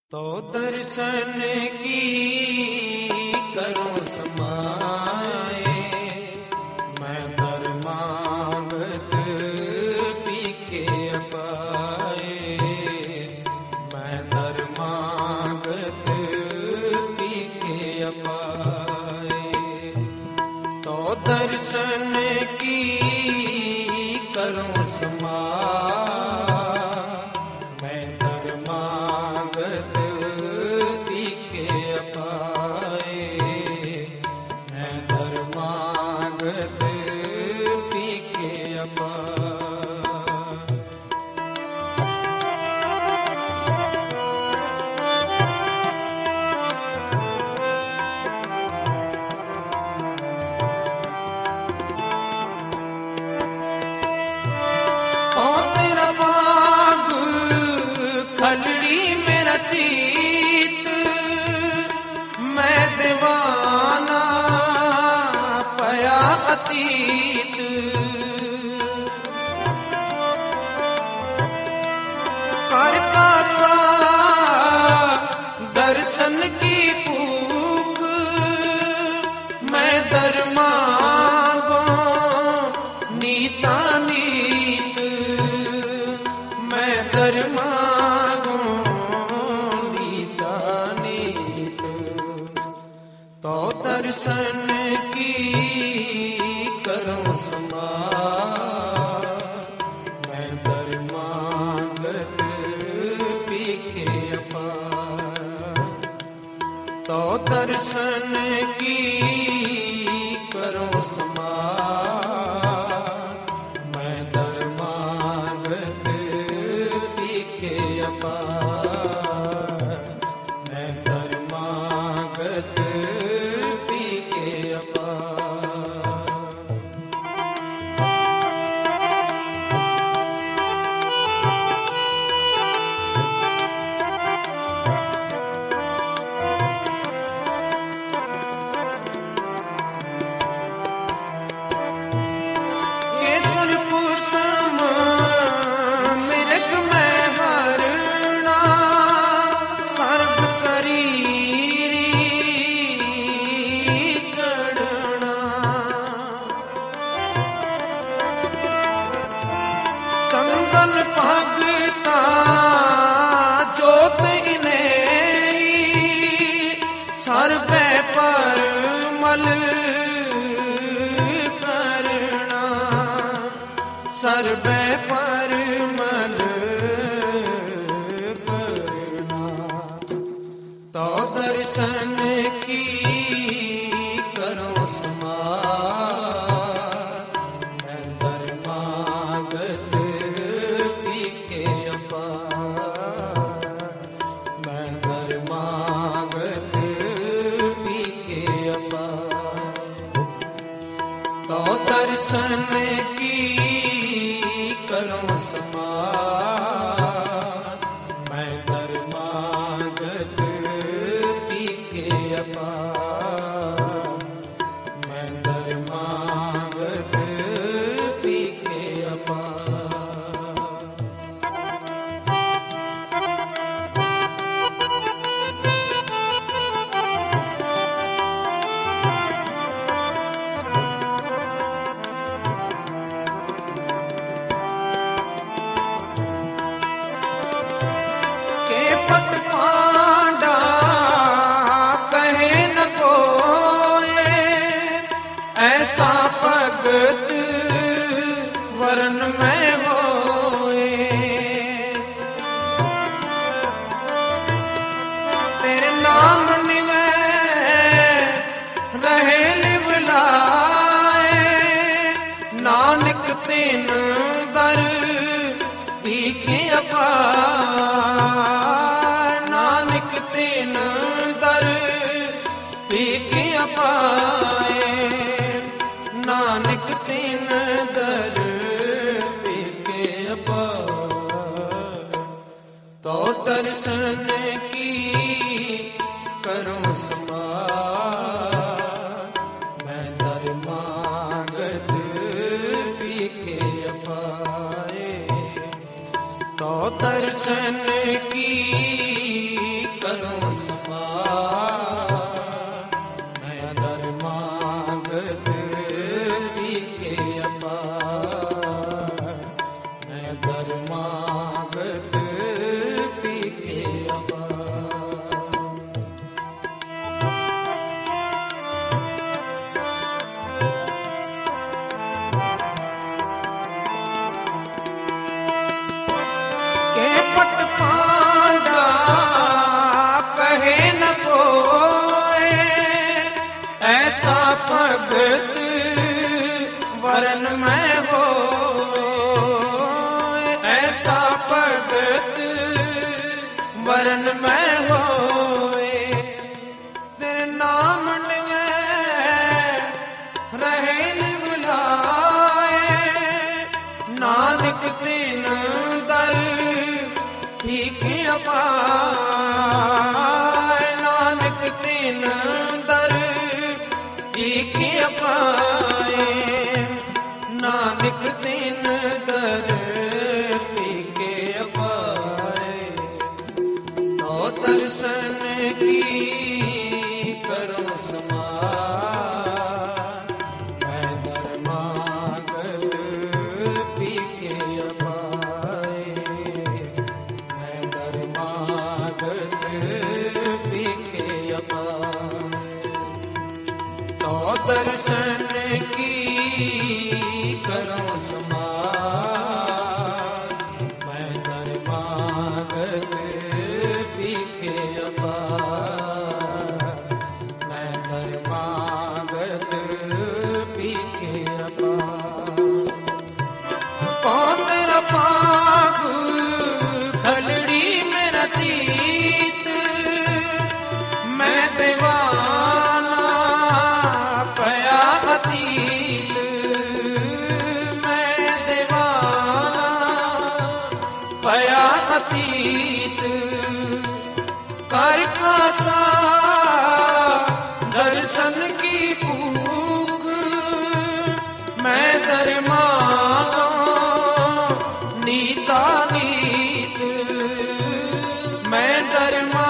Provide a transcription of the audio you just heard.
तो दर्शन की करो समाए, मैं धर्मागत पी के पाए, मैं धर्मागत पी के पाए। तो दर्शन की करो समाए, खलड़ी मेरा चीत, मैं दीवाना पया अतीत। कर कासा दर्शन की भूख, मैं दरमागो नीता नीत, मैं दरमा तो दर्शन की करो समाए, मैं धर्मागत पी के पाए। तो दर्शन की करो समाए, मैं धर्मागत पी के पाए, मैं धर्मागत चंदन भगता जोत इन्हें सर्वे पर मल करना, सर्वे पर मल करना। तो दर्शन की करो समाए, मैं धर्मागत मैं धर्मागत पी के पाए। तो दर्शन की करो समाए, मैं धर्मागत पी के पाए, मैं धर्मागत पी के पाए। पट पांडा कहे न कोई, ऐसा भगत वर्ण में होए। तेरे नाम निवे रहे लिवलाए, नानक तीन दर भीखे पाए, नानक तीन दर भीखे पाए, नानक तीन दर भीखे पाए। तो दर्शन की करो समाए, मैं धर्मागत पी के पाए। तो दर्शन की में होए तेरे नाम लिए रहे बुलाए नानक तीन दर भीखे पाए नानक तीन दर भीखे पाए नानक तीन दर भीखे पाए तो दर्शन की करो समार मैं दरमागल भीखे पाए मैं दरमागल भीखे पाए तो दर्शन की करो समार मैं दरमागल भीखे पाए मैं दरमागल भीखे पाए कौन मेरा पाग खलड़ी मेरा जीत मैं दीवाना पया अतीत मैं दीवाना पया अतीत कर कासा दर्शन की भूख मैं दरमाना नीता नीत मैं दरमा